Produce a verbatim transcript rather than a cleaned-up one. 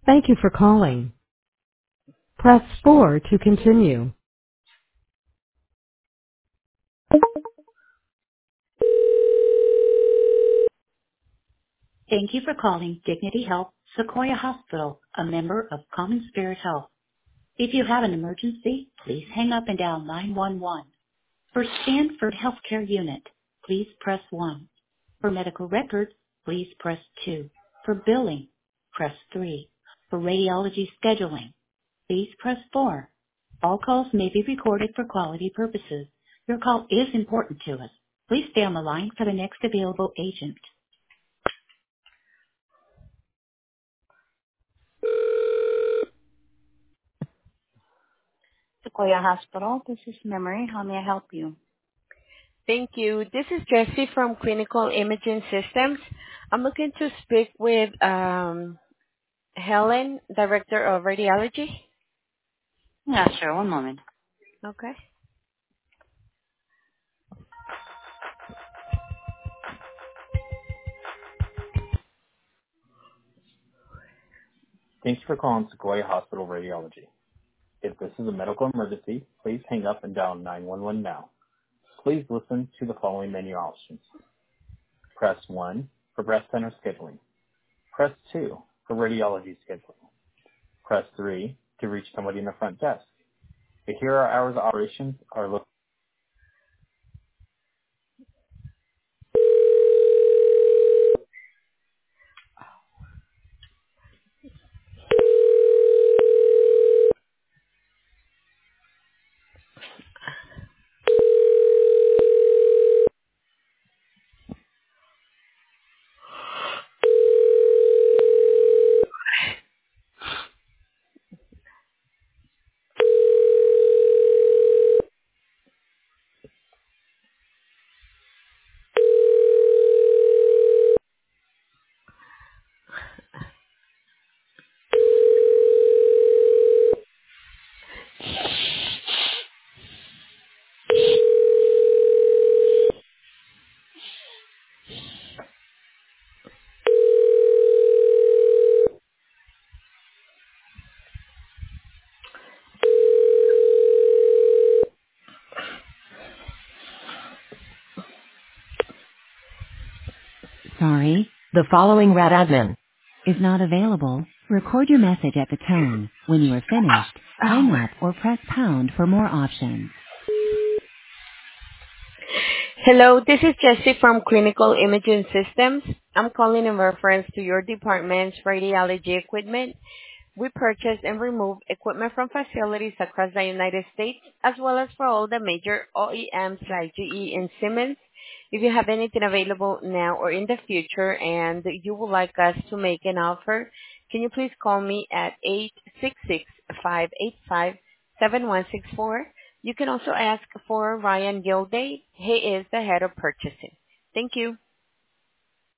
Thank you for calling. Press four to continue. Thank you for calling Dignity Health Sequoia Hospital, a member of Common Spirit Health. If you have an emergency, please hang up and dial nine one one. For Stanford Healthcare Unit, please press one. For medical records, please press two. For billing, press three. For radiology scheduling, please press four. All calls may be recorded for quality purposes. Your call is important to us. Please stay on the line for the next available agent. Sequoia Hospital, this is Memory. How may I help you? Thank you. This is Jessie from Clinical Imaging Systems. I'm looking to speak with um, Helen, Director of Radiology. Yeah, sure. One moment. Okay. Thanks for calling Sequoia Hospital Radiology. If this is a medical emergency, please hang up and dial nine one one now. Please listen to the following menu options. Press one for breast center scheduling. Press two for radiology scheduling. Press three to reach somebody in the front desk. To hear our hours of operations are located. Sorry, the following rat admin is not available. Record your message at the tone. When you are finished, hang Oh. up or press pound for more options. Hello, this is Jessie from Clinical Imaging Systems. I'm calling in reference to your department's radiology equipment. We purchase and remove equipment from facilities across the United States, as well as for all the major O E Ms like G E and Siemens. If you have anything available now or in the future and you would like us to make an offer, can you please call me at eight six six, five eight five, seven one six four? You can also ask for Ryan Gilday. He is the head of purchasing. Thank you.